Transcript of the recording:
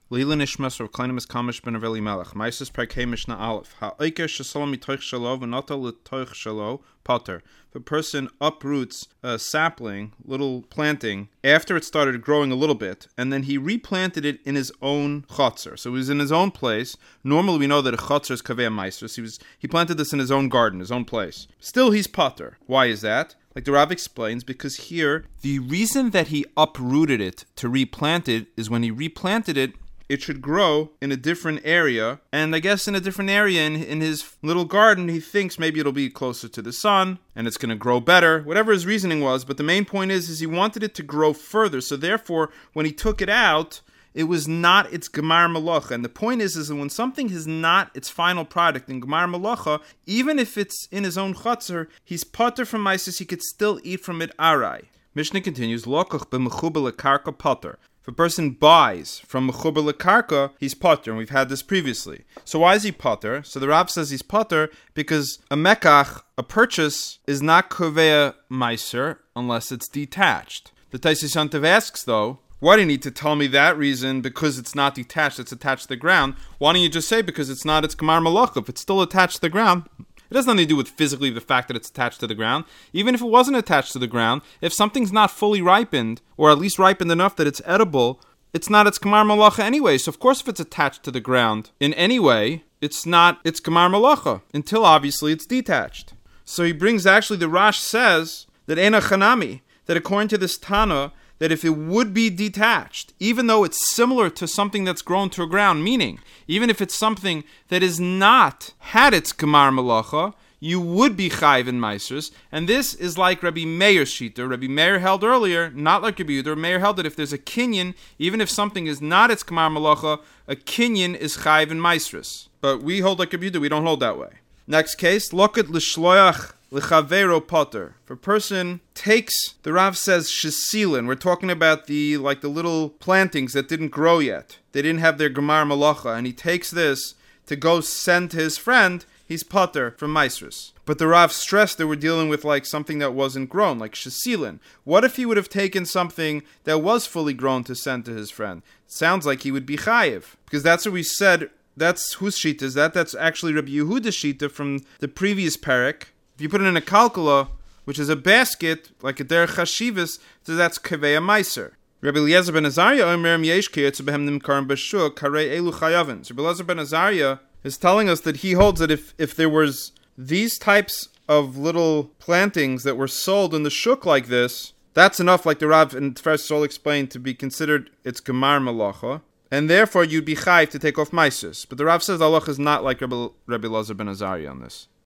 Leila Nishmas or Kleinimus Kamish ben Aveli Melech. Maisus Perkei Mishnah Aleph. Ha'oiker shesalom mitoich shalo v'nata l'toich shalo pater. If a person uproots a sapling, little planting, after it started growing a little bit, and then he replanted it in his own chotzer. So he was in his own place. Normally we know that a chotzer is kaveh maisus. He planted this in his own garden, his own place. Still he's pater. Why is that? Like the Rav explains, because here, the reason that he uprooted it to replant it is when he replanted it, it should grow in a different area, and I guess in a different area in his little garden, he thinks maybe it'll be closer to the sun, and it's going to grow better, whatever his reasoning was, but the main point is he wanted it to grow further, so therefore, when he took it out, it was not its gemar malacha, and the point is that when something is not its final product in gemar malacha, even if it's in his own chutzner, he's pater from maisus, he could still eat from it arai. Mishnah continues, Lokach b'mechuber lekarka pater. If a person buys from mechuber lekarka, he's pater, and we've had this previously. So why is he pater? So the Rav says he's pater because a mekach, a purchase, is not kovea meiser unless it's detached. The Taisus Yantav asks though, why do you need to tell me that reason? Because it's not detached, it's attached to the ground. Why don't you just say because it's not its gemar malacha? If it's still attached to the ground, it has nothing to do with physically the fact that it's attached to the ground. Even if it wasn't attached to the ground, if something's not fully ripened, or at least ripened enough that it's edible, it's not its gemar malacha anyway. So of course if it's attached to the ground in any way, it's not its gemar malacha, until obviously it's detached. So he brings, actually the Rash says that Eina Chanami, that according to this Tana, that if it would be detached, even though it's similar to something that's grown to a ground, meaning, even if it's something that is not had its gemar malacha, you would be chayiv in maisers, and this is like Rabbi Meir's shita. Rabbi Meir held earlier, not like Rabbi Yehuda. Meir held that if there's a kinyan, even if something is not its gemar malacha, a kinyan is chayiv in maisers. But we hold like Rabbi Yehuda, we don't hold that way. Next case, loket l'shloach l'chavero potter. If a person takes, the Rav says shesilin. We're talking about the little plantings that didn't grow yet. They didn't have their gemar malacha, and he takes this to go send to his friend. He's potter from maisrus. But the Rav stressed that we're dealing with like something that wasn't grown, like shesilin. What if he would have taken something that was fully grown to send to his friend? It sounds like he would be chayiv, because that's what we said. That's whose shita is that? That's actually Rabbi Yehuda's shita from the previous parak. If you put it in a kalkula, which is a basket, like a derech hashivas, so that's kaveh meiser. Rabbi Eliezer ben Azariah omer yesh kiyetz behem nimkarim b'shuk karei elu chayavin. So Rabbi Eliezer ben Azariah is telling us that he holds that if there was these types of little plantings that were sold in the shuk like this, that's enough, like the Rav and Tefes Sol explained, to be considered its gemar malacha. And therefore, you'd be chayiv to take off maisus. But the Rav says Allah is not like Rabbi Elazar ben Azariah on this.